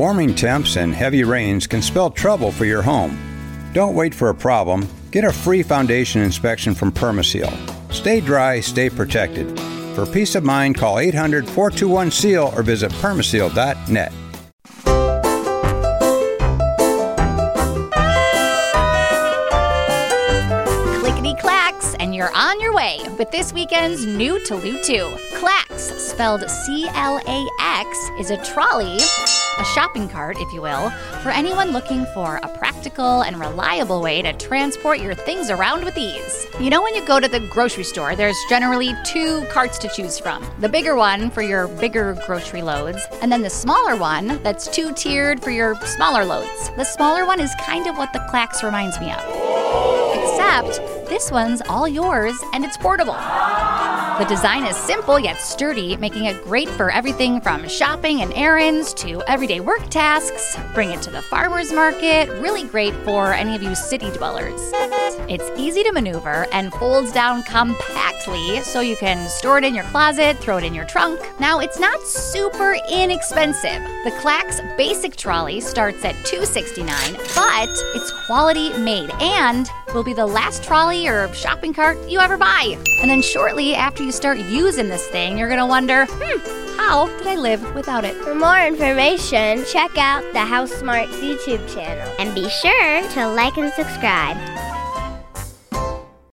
Warming temps and heavy rains can spell trouble for your home. Don't wait for a problem. Get a free foundation inspection from Permaseal. Stay dry, stay protected. For peace of mind, call 800-421-SEAL or visit permaseal.net. Clickety-clacks, and you're on your way with this weekend's New to Lou 2. Clacks, spelled C-L-A-X, is a trolley, a shopping cart, if you will, for anyone looking for a practical and reliable way to transport your things around with ease. You know, when you go to the grocery store, there's generally 2 carts to choose from. The bigger one for your bigger grocery loads, and then the smaller one that's 2-tiered for your smaller loads. The smaller one is kind of what the Clacks reminds me of. Except, this one's all yours and it's portable. The design is simple yet sturdy, making it great for everything from shopping and errands to everyday work tasks. Bring it to the farmer's market, really great for any of you city dwellers. It's easy to maneuver and folds down compactly, so you can store it in your closet, throw it in your trunk. Now, it's not super inexpensive. The Clacks Basic Trolley starts at $269, but it's quality made and will be the last trolley or shopping cart you ever buy. And then shortly after you start using this thing, you're gonna wonder, how did I live without it? For more information, check out the House Smarts YouTube channel. And be sure to like and subscribe.